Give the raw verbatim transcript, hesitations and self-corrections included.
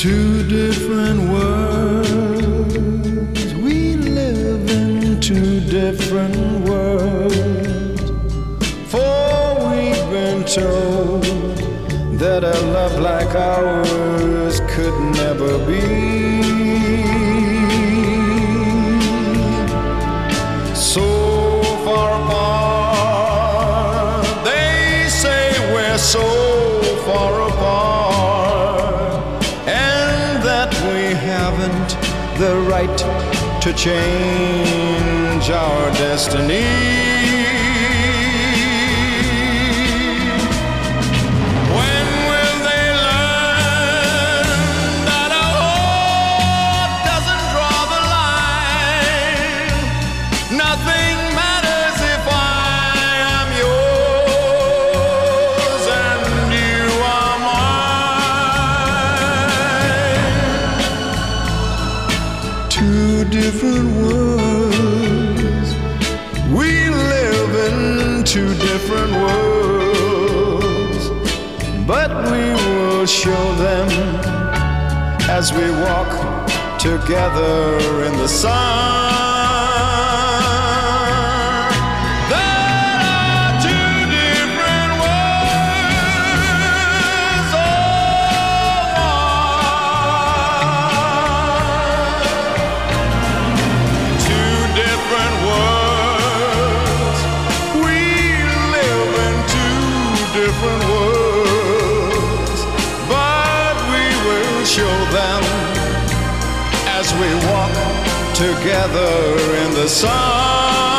two different worlds. We live in two different worlds. For we've been told that a love like ours could never be. So far apart, they say we're so far apart, and that we haven't the right to change our destiny. When will they learn that a heart doesn't draw the line? Nothing matters if I am yours and you are mine. Two different worlds. We live in two different worlds, but we will show them as we walk together in the sun. There are two different worlds, oh, one. Two different worlds. We live in two different worlds, but we will show them as we walk together in the sun.